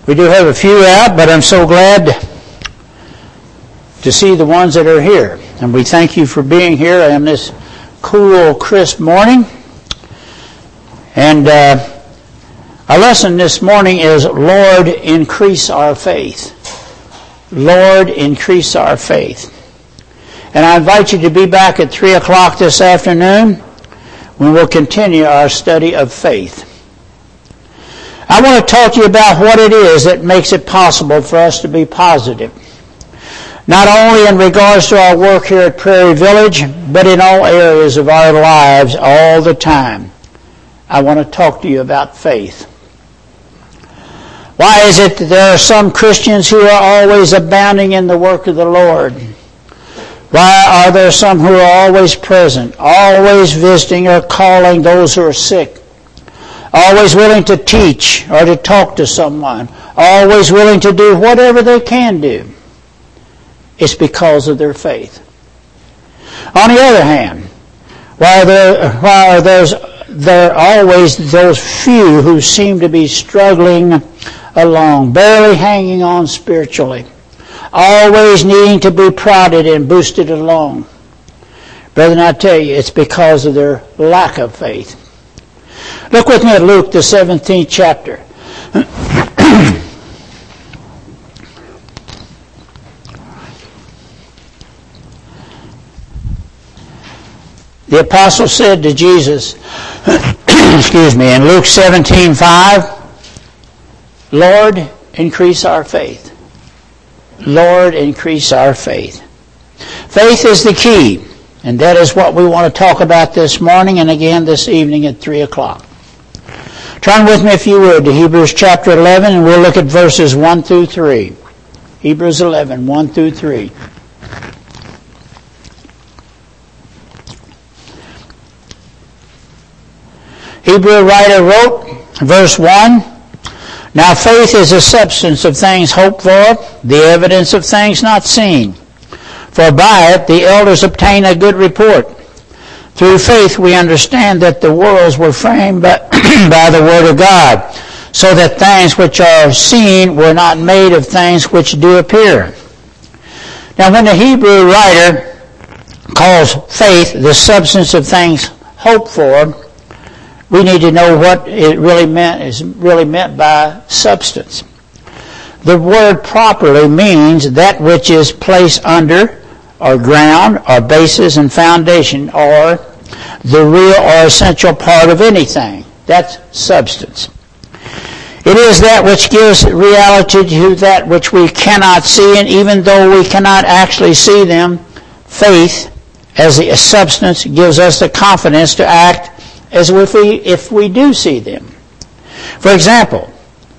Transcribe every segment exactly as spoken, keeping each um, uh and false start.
We do have a few out, but I'm so glad to see the ones that are here. And we thank you for being here on this cool, crisp morning. And uh, our lesson this morning is, Lord, increase our faith. Lord, increase our faith. And I invite you to be back at three o'clock this afternoon when we'll continue our study of faith. I want to talk to you about what it is that makes it possible for us to be positive. Not only in regards to our work here at Prairie Village, but in all areas of our lives all the time. I want to talk to you about faith. Why is it that there are some Christians who are always abounding in the work of the Lord? Why are there some who are always present, always visiting or calling those who are sick? Always willing to teach or to talk to someone. Always willing to do whatever they can do. It's because of their faith. On the other hand, while there, while there's, there are always those few who seem to be struggling along, barely hanging on spiritually, always needing to be prodded and boosted along. Brethren, I tell you, it's because of their lack of faith. Look with me at Luke, the seventeenth chapter. The apostle said to Jesus, excuse me, in Luke seventeen five, Lord, increase our faith. Lord, increase our faith. Faith is the key, and that is what we want to talk about this morning and again this evening at three o'clock. Turn with me, if you would, to Hebrews chapter eleven, and we'll look at verses one through three. Hebrews eleven, one through three. Hebrew writer wrote, verse one, Now faith is the substance of things hoped for, the evidence of things not seen. For by it the elders obtain a good report. Through faith we understand that the worlds were framed by, by the word of God, so that things which are seen were not made of things which do appear. Now when the Hebrew writer calls faith the substance of things hoped for, we need to know what it really meant is really meant by substance. The word properly means that which is placed under, or ground, or basis and foundation, or the real or essential part of anything. That's substance. It is that which gives reality to that which we cannot see, and even though we cannot actually see them, faith as a substance gives us the confidence to act as if we, if we do see them. For example,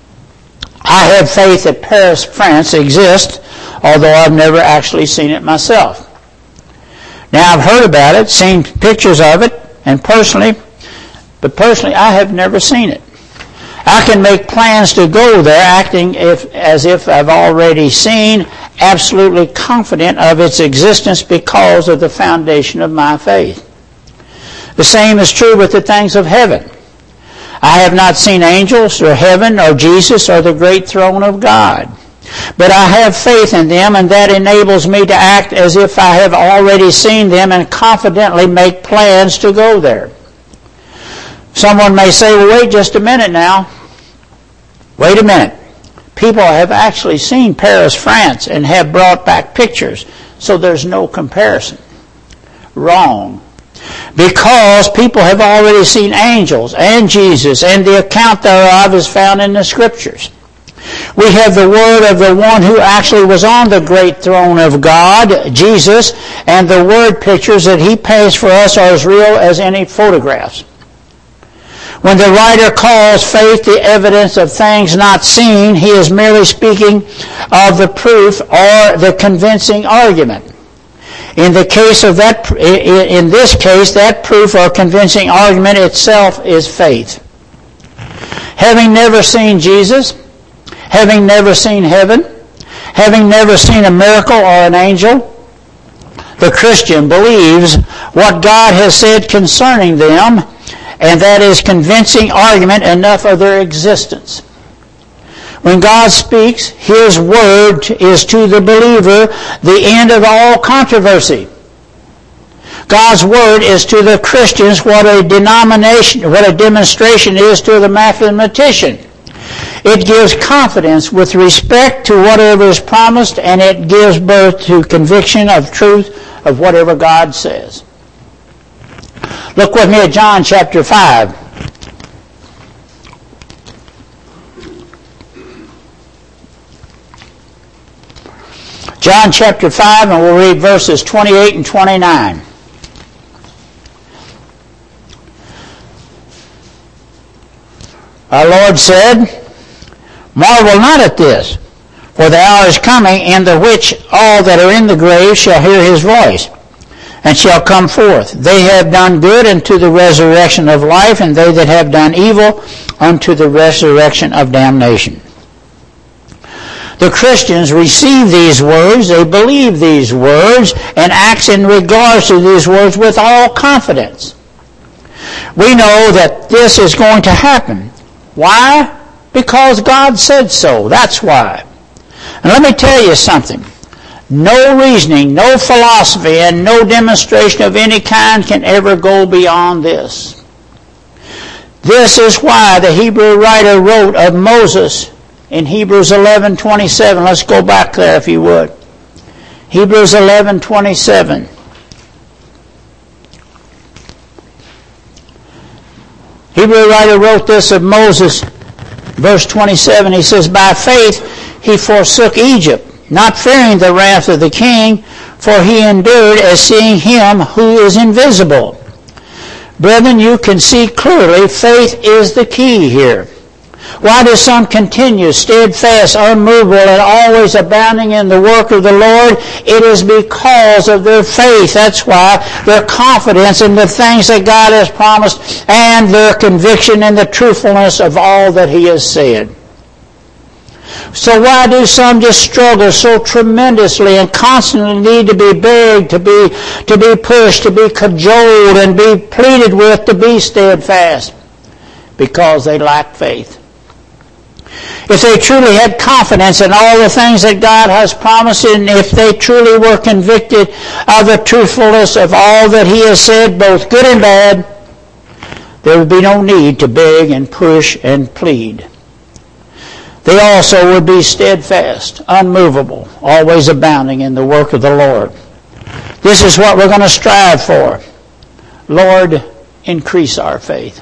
I have faith that Paris, France exists, although I've never actually seen it myself. Now, I've heard about it, seen pictures of it, and personally, but personally, I have never seen it. I can make plans to go there, acting if, as if I've already seen, absolutely confident of its existence because of the foundation of my faith. The same is true with the things of heaven. I have not seen angels, or heaven, or Jesus, or the great throne of God. But I have faith in them, and that enables me to act as if I have already seen them and confidently make plans to go there. Someone may say, well, wait just a minute now. Wait a minute. People have actually seen Paris, France, and have brought back pictures, so there's no comparison. Wrong. Because people have already seen angels and Jesus, and the account thereof is found in the Scriptures. We have the word of the one who actually was on the great throne of God, Jesus, and the word pictures that he paints for us are as real as any photographs. When the writer calls faith the evidence of things not seen, he is merely speaking of the proof or the convincing argument. In the case of that, in this case, that proof or convincing argument itself is faith. Having never seen Jesus, having never seen heaven, having never seen a miracle or an angel, the Christian believes what God has said concerning them, and that is convincing argument enough of their existence. When God speaks, His word is to the believer the end of all controversy. God's word is to the Christians what a denomination, what a demonstration is to the mathematician. It gives confidence with respect to whatever is promised, and it gives birth to conviction of truth of whatever God says. Look with me at John chapter five. John chapter five, and we'll read verses twenty-eight and twenty-nine. Our Lord said, "Marvel not at this, for the hour is coming in the which all that are in the grave shall hear His voice, and shall come forth. They have done good unto the resurrection of life, and they that have done evil unto the resurrection of damnation." The Christians receive these words, they believe these words, and act in regards to these words with all confidence. We know that this is going to happen. Why? Because God said so. That's why. And let me tell you something. No reasoning, no philosophy, and no demonstration of any kind can ever go beyond this. This is why the Hebrew writer wrote of Moses in Hebrews eleven twenty-seven. Let's go back there if you would. Hebrews eleven twenty-seven. Hebrew writer wrote this of Moses, verse twenty-seven. He says, "By faith he forsook Egypt, not fearing the wrath of the king, for he endured as seeing him who is invisible." Brethren, you can see clearly faith is the key here. Why does some continue steadfast, unmovable, and always abounding in the work of the Lord? It is because of their faith. That's why their confidence in the things that God has promised and their conviction in the truthfulness of all that He has said. So why do some just struggle so tremendously and constantly need to be begged, to be, to be pushed, to be cajoled, and be pleaded with to be steadfast? Because they lack faith. If they truly had confidence in all the things that God has promised, and if they truly were convicted of the truthfulness of all that He has said, both good and bad, there would be no need to beg and push and plead. They also would be steadfast, unmovable, always abounding in the work of the Lord. This is what we're going to strive for. Lord, increase our faith.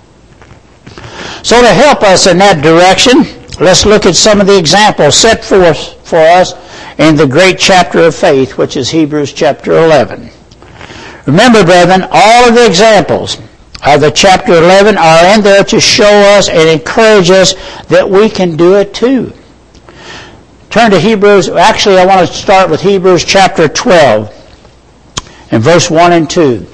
So to help us in that direction, let's look at some of the examples set forth for us in the great chapter of faith, which is Hebrews chapter eleven. Remember, brethren, all of the examples of the chapter eleven are in there to show us and encourage us that we can do it too. Turn to Hebrews. Actually, I want to start with Hebrews chapter twelve and verse one and two.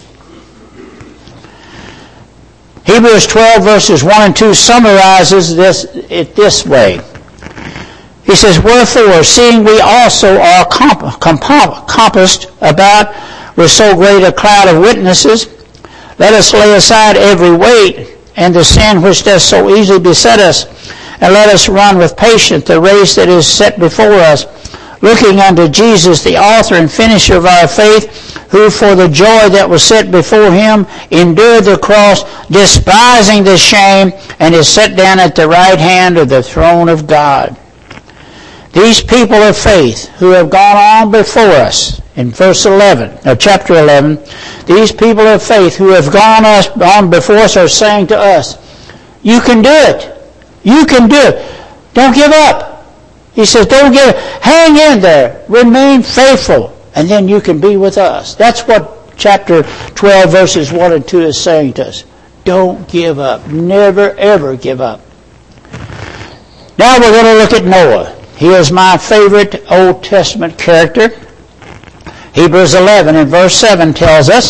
Hebrews twelve verses one and two summarizes this it this way. He says, "Wherefore, seeing we also are comp- comp- compassed about with so great a cloud of witnesses, let us lay aside every weight and the sin which does so easily beset us, and let us run with patience the race that is set before us, looking unto Jesus, the author and finisher of our faith, who for the joy that was set before Him endured the cross, despising the shame, and is set down at the right hand of the throne of God." These people of faith who have gone on before us in verse eleven, or chapter eleven, these people of faith who have gone us, on before us are saying to us, you can do it. You can do it. Don't give up. He says, don't give up. Hang in there. Remain faithful. And then you can be with us. That's what chapter twelve verses one and two is saying to us. Don't give up. Never, ever give up. Now we're going to look at Noah. He is my favorite Old Testament character. Hebrews eleven and verse seven tells us,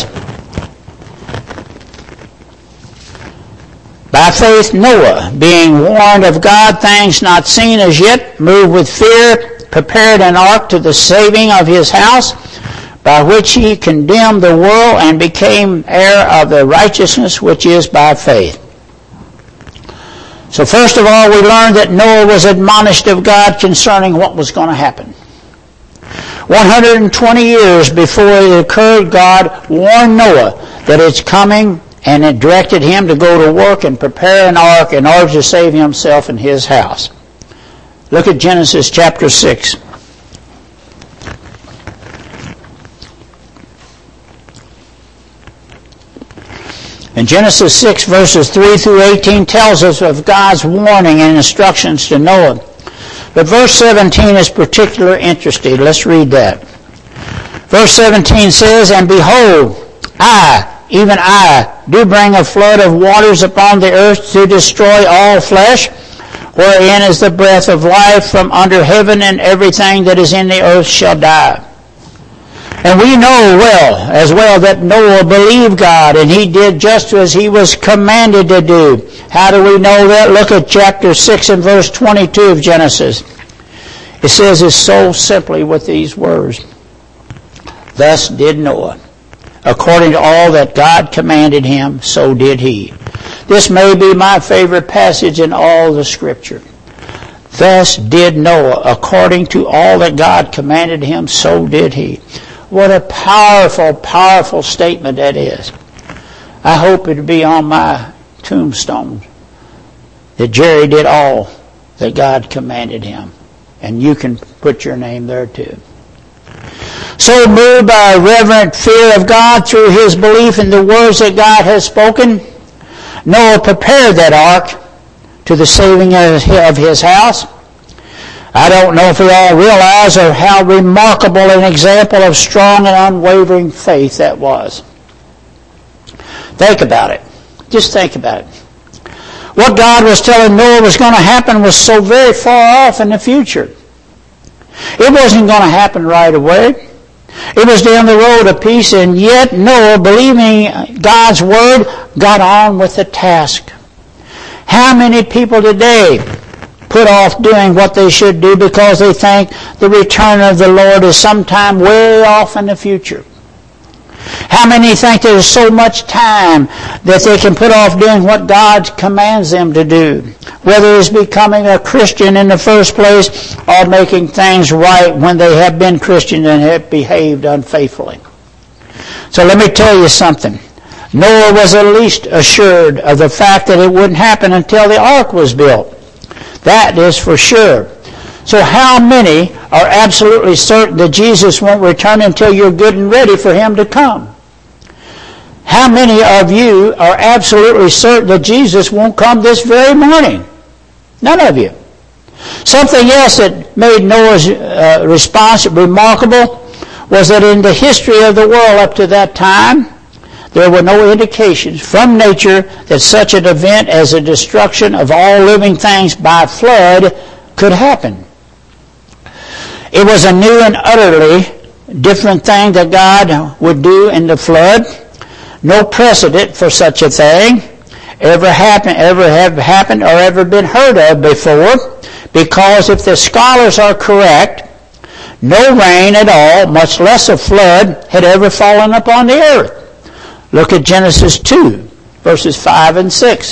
"By faith Noah, being warned of God things not seen as yet, moved with fear, prepared an ark to the saving of his house, by which he condemned the world and became heir of the righteousness which is by faith." So first of all, we learned that Noah was admonished of God concerning what was going to happen. one hundred twenty years before it occurred, God warned Noah that it's coming, and it directed him to go to work and prepare an ark in order to save himself and his house. Look at Genesis chapter six. And Genesis six verses three through eighteen tells us of God's warning and instructions to Noah. But verse seventeen is particularly interesting. Let's read that. Verse seventeen says, "And behold, I, even I, do bring a flood of waters upon the earth to destroy all flesh, wherein is the breath of life from under heaven, and everything that is in the earth shall die." And we know well, as well, that Noah believed God, and he did just as he was commanded to do. How do we know that? Look at chapter six and verse twenty-two of Genesis. It says it so simply with these words. "Thus did Noah. According to all that God commanded him, so did he." This may be my favorite passage in all the Scripture. Thus did Noah. According to all that God commanded him, so did he. What a powerful, powerful statement that is. I hope it will be on my tombstone that Jerry did all that God commanded him. And you can put your name there too. So moved by a reverent fear of God through his belief in the words that God has spoken, Noah prepared that ark to the saving of his house. I don't know if we all realize or how remarkable an example of strong and unwavering faith that was. Think about it. Just think about it. What God was telling Noah was going to happen was so very far off in the future. It wasn't going to happen right away. It was down the road a piece, and yet Noah, believing God's word, got on with the task. How many people today put off doing what they should do because they think the return of the Lord is sometime way off in the future? How many think there's so much time that they can put off doing what God commands them to do? Whether it's becoming a Christian in the first place or making things right when they have been Christians and have behaved unfaithfully. So let me tell you something. Noah was at least assured of the fact that it wouldn't happen until the ark was built. That is for sure. So how many are absolutely certain that Jesus won't return until you're good and ready for him to come? How many of you are absolutely certain that Jesus won't come this very morning? None of you. Something else that made Noah's uh, response remarkable was that in the history of the world up to that time, there were no indications from nature that such an event as the destruction of all living things by flood could happen. It was a new and utterly different thing that God would do in the flood. No precedent for such a thing ever happened, ever have happened or ever been heard of before, because if the scholars are correct, no rain at all, much less a flood, had ever fallen upon the earth. Look at Genesis two, verses five and six.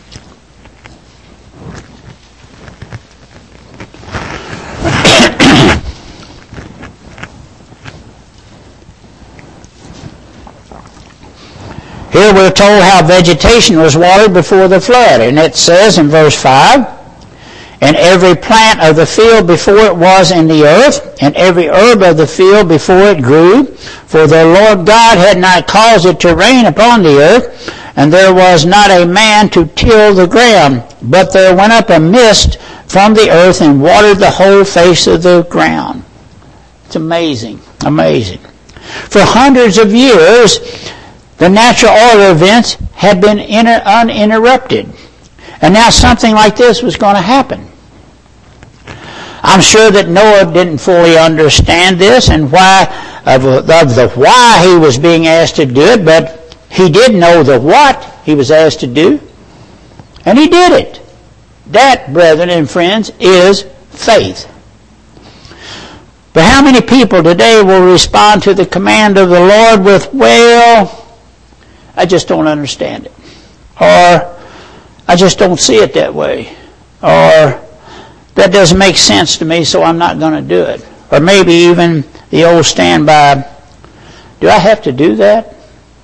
Here we're told how vegetation was watered before the flood. And it says in verse five, "And every plant of the field before it was in the earth, and every herb of the field before it grew, for the Lord God had not caused it to rain upon the earth, and there was not a man to till the ground. But there went up a mist from the earth and watered the whole face of the ground." It's amazing, amazing. For hundreds of years, the natural order events had been inter- uninterrupted. And now something like this was going to happen. I'm sure that Noah didn't fully understand this and why of, of the why he was being asked to do it, but he did know the what he was asked to do, and he did it. That, brethren and friends, is faith. But how many people today will respond to the command of the Lord with, "Well, I just don't understand it," or I just don't see it that way. Or that doesn't make sense to me, so I'm not going to do it. Or maybe even the old standby, do I have to do that?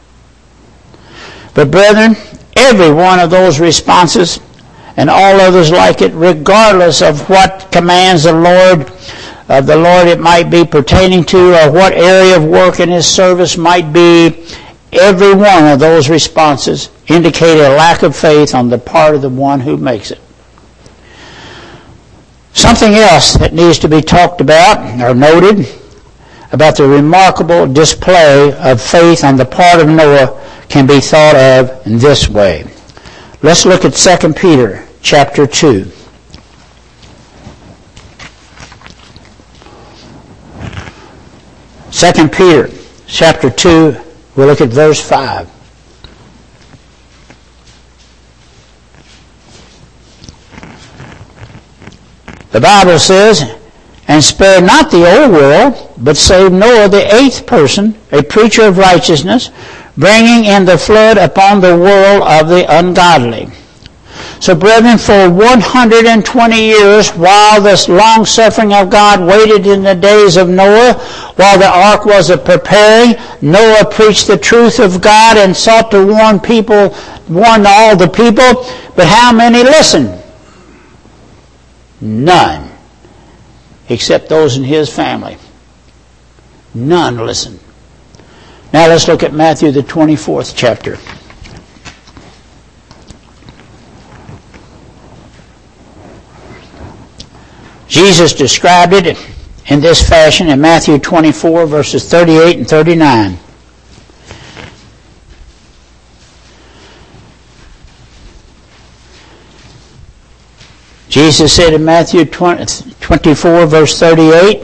But brethren, every one of those responses and all others like it, regardless of what commands the Lord, of the Lord it might be pertaining to, or what area of work in His service might be, every one of those responses indicate a lack of faith on the part of the one who makes it. Something else that needs to be talked about or noted about the remarkable display of faith on the part of Noah can be thought of in this way. Let's look at Second Peter chapter two. Second Peter chapter two, we'll look at verse five. The Bible says, and spare not the old world, but save Noah the eighth person, a preacher of righteousness, bringing in the flood upon the world of the ungodly. So, brethren, for one hundred twenty years, while this long-suffering of God waited in the days of Noah, while the ark was preparing, Noah preached the truth of God and sought to warn people, warn all the people. But how many listened? None, except those in his family. None listened. Now let's look at Matthew the twenty-fourth chapter. Jesus described it in this fashion in Matthew twenty-four, verses thirty-eight and thirty-nine. Jesus said in Matthew twenty-four, verse thirty-eight,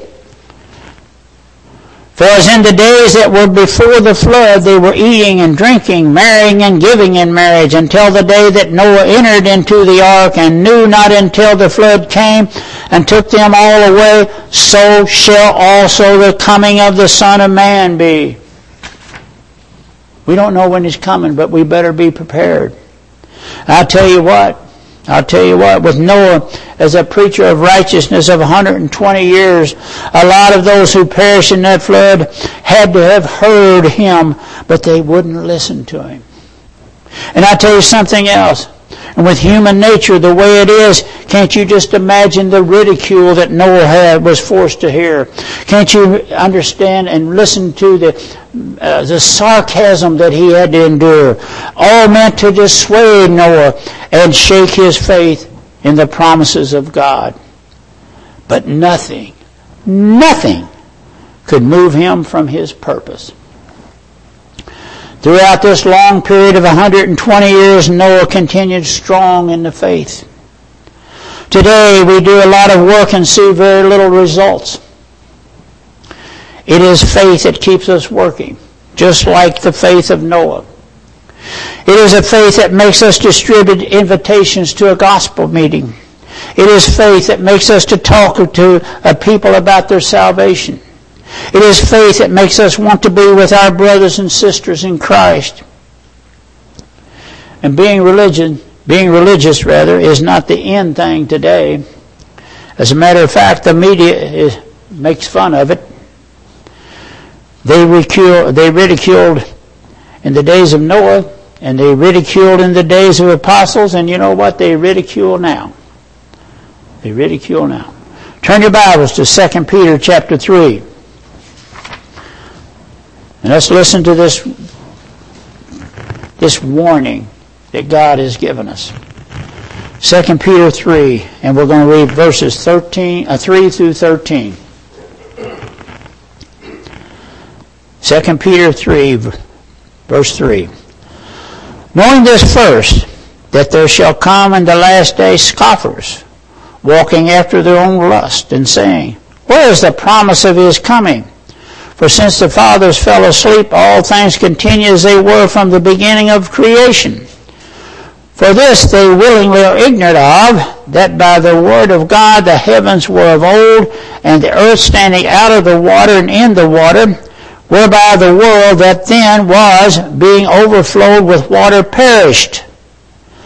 for as in the days that were before the flood, they were eating and drinking, marrying and giving in marriage, until the day that Noah entered into the ark, and knew not until the flood came and took them all away, so shall also the coming of the Son of Man be. We don't know when He's coming, but we better be prepared. I'll tell you what, I'll tell you what, with Noah as a preacher of righteousness of one hundred twenty years, a lot of those who perished in that flood had to have heard him, but they wouldn't listen to him. And I'll tell you something else. And with human nature the way it is, can't you just imagine the ridicule that Noah had was forced to hear? Can't you understand and listen to the uh, the sarcasm that he had to endure? All meant to dissuade Noah and shake his faith in the promises of God. But nothing, nothing could move him from his purpose. Throughout this long period of one hundred twenty years, Noah continued strong in the faith. Today, we do a lot of work and see very little results. It is faith that keeps us working, just like the faith of Noah. It is a faith that makes us distribute invitations to a gospel meeting. It is faith that makes us to talk to a people about their salvation. It is faith that makes us want to be with our brothers and sisters in Christ. And being religion, being religious rather, is not the end thing today. As a matter of fact, the media is, makes fun of it. They ridicule, they ridiculed in the days of Noah, and they ridiculed in the days of apostles, and you know what? They ridicule now. They ridicule now. Turn your Bibles to Second Peter chapter three. And let's listen to this, this warning that God has given us. Second Peter three, and we're going to read verses thirteen, uh, three through thirteen. Second Peter three, verse three. Knowing this first, that there shall come in the last day scoffers, walking after their own lust, and saying, where is the promise of His coming? For since the fathers fell asleep, all things continue as they were from the beginning of creation. For this they willingly are ignorant of, that by the word of God the heavens were of old, and the earth standing out of the water and in the water, whereby the world that then was, being overflowed with water, perished.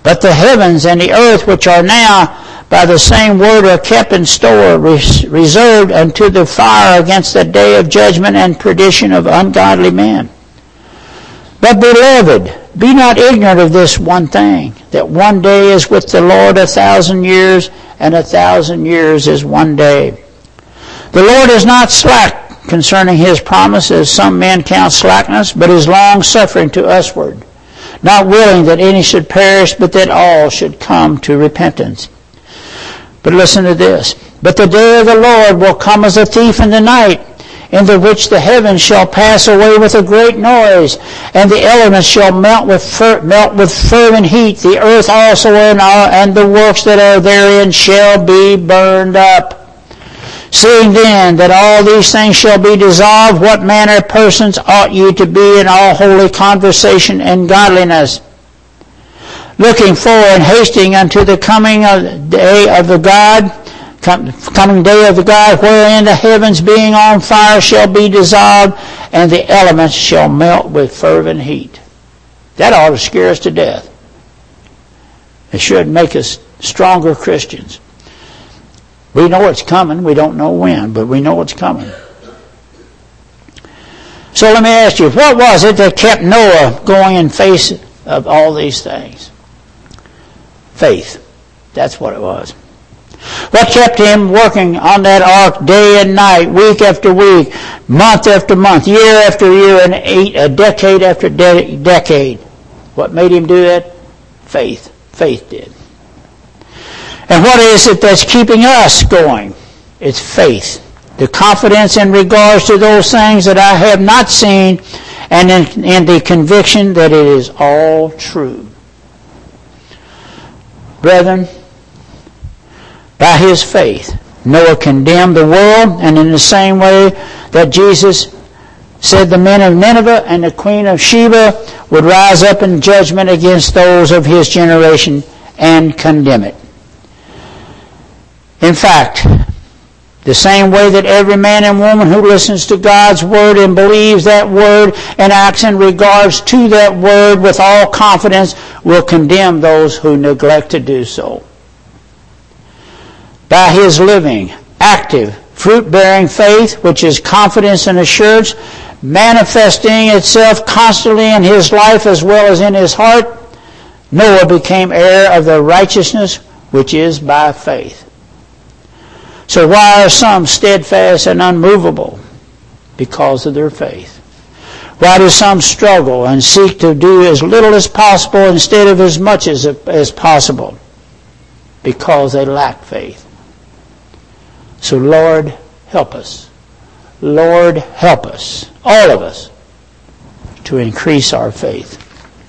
But the heavens and the earth, which are now by the same word are kept in store, reserved unto the fire against the day of judgment and perdition of ungodly men. But beloved, be not ignorant of this one thing, that one day is with the Lord a thousand years, and a thousand years is one day. The Lord is not slack concerning his promise, as some men count slackness, but is long-suffering to usward, not willing that any should perish, but that all should come to repentance. But listen to this. But the day of the Lord will come as a thief in the night, in the which the heavens shall pass away with a great noise, and the elements shall melt with fer- melt with fervent heat. The earth also and, all, and the works that are therein shall be burned up. Seeing then that all these things shall be dissolved, what manner of persons ought ye to be in all holy conversation and godliness, looking forward and hasting unto the coming of the day of the God, coming day of the God, wherein the heavens being on fire shall be dissolved, and the elements shall melt with fervent heat. That ought to scare us to death. It should make us stronger Christians. We know it's coming. We don't know when, but we know it's coming. So let me ask you, what was it that kept Noah going in face of all these things? Faith. That's what it was. What kept him working on that ark day and night, week after week, month after month, year after year, and eight, a decade after de- decade? What made him do that? Faith. Faith did. And what is it that's keeping us going? It's faith. The confidence in regards to those things that I have not seen, and in, in the conviction that it is all true. Brethren, by his faith, Noah condemned the world, and in the same way that Jesus said the men of Nineveh and the queen of Sheba would rise up in judgment against those of his generation and condemn it. In fact, the same way that every man and woman who listens to God's word and believes that word and acts in regards to that word with all confidence will condemn those who neglect to do so. By his living, active, fruit-bearing faith, which is confidence and assurance, manifesting itself constantly in his life as well as in his heart, Noah became heir of the righteousness which is by faith. So why are some steadfast and unmovable? Because of their faith. Why do some struggle and seek to do as little as possible instead of as much as, as possible? Because they lack faith. So Lord, help us. Lord, help us, all of us, to increase our faith.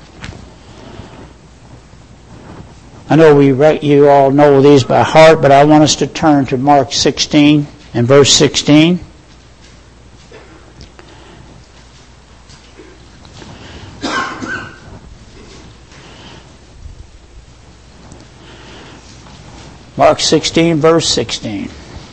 I know we you all know these by heart, but I want us to turn to Mark sixteen and verse sixteen. Mark sixteen, verse sixteen.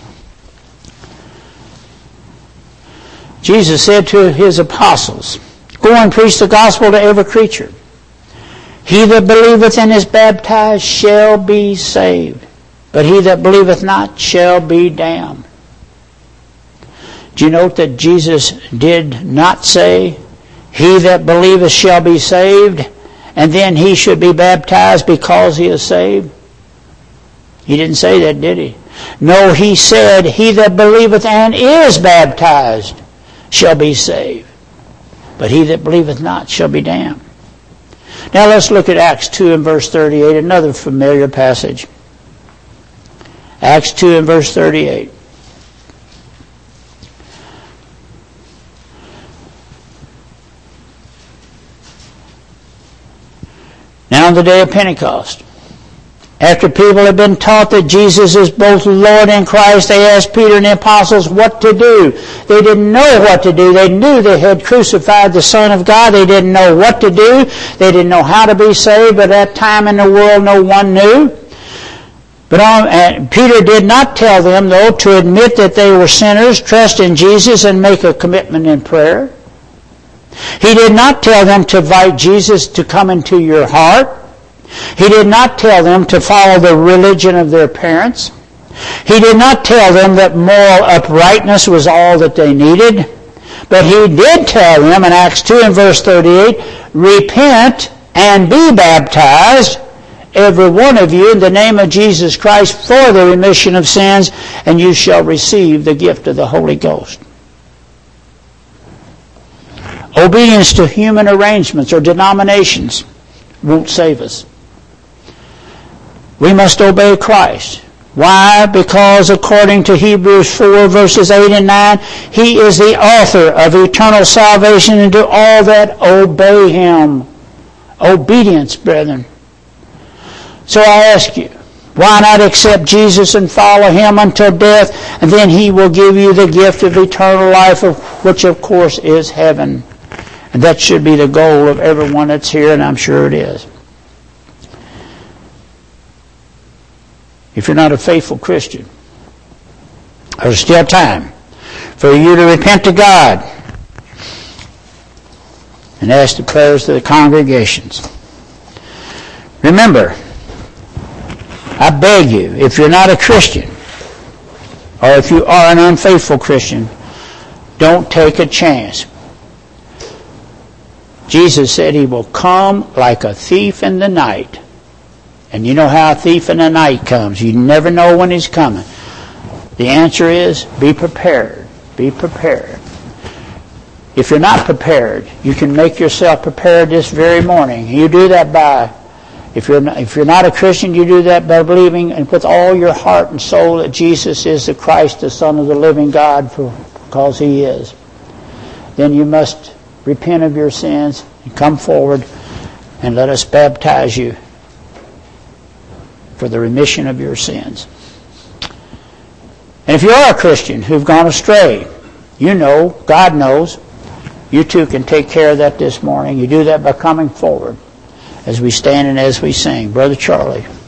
Jesus said to his apostles, "Go and preach the gospel to every creature. He that believeth and is baptized shall be saved, but he that believeth not shall be damned." Do you note that Jesus did not say, "He that believeth shall be saved," and then he should be baptized because he is saved? He didn't say that, did he? No, he said, "He that believeth and is baptized shall be saved, but he that believeth not shall be damned." Now let's look at Acts two and verse thirty-eight, another familiar passage. Acts two and verse thirty-eight. Now on the day of Pentecost, after people had been taught that Jesus is both Lord and Christ, they asked Peter and the apostles what to do. They didn't know what to do. They knew they had crucified the Son of God. They didn't know what to do. They didn't know how to be saved. But at that time in the world, no one knew. But on, uh, Peter did not tell them, though, to admit that they were sinners, trust in Jesus, and make a commitment in prayer. He did not tell them to invite Jesus to come into your heart. He did not tell them to follow the religion of their parents. He did not tell them that moral uprightness was all that they needed. But he did tell them in Acts two and verse thirty-eight, repent and be baptized, every one of you, in the name of Jesus Christ for the remission of sins, and you shall receive the gift of the Holy Ghost. Obedience to human arrangements or denominations won't save us. We must obey Christ. Why? Because according to Hebrews four, verses eight and nine, He is the author of eternal salvation unto all that obey Him. Obedience, brethren. So I ask you, why not accept Jesus and follow Him until death, and then He will give you the gift of eternal life, of which of course is heaven. And that should be the goal of everyone that's here, and I'm sure it is. If you're not a faithful Christian, there's still time for you to repent to God and ask the prayers of the congregations. Remember, I beg you, if you're not a Christian, or if you are an unfaithful Christian, don't take a chance. Jesus said He will come like a thief in the night. And you know how a thief in the night comes. You never know when he's coming. The answer is, be prepared. Be prepared. If you're not prepared, you can make yourself prepared this very morning. You do that by, if you're not, if you're not a Christian, you do that by believing and with all your heart and soul that Jesus is the Christ, the Son of the living God, for, because He is. Then you must repent of your sins and come forward and let us baptize you for the remission of your sins. And if you are a Christian who've gone astray, you know, God knows, you too can take care of that this morning. You do that by coming forward as we stand and as we sing. Brother Charlie.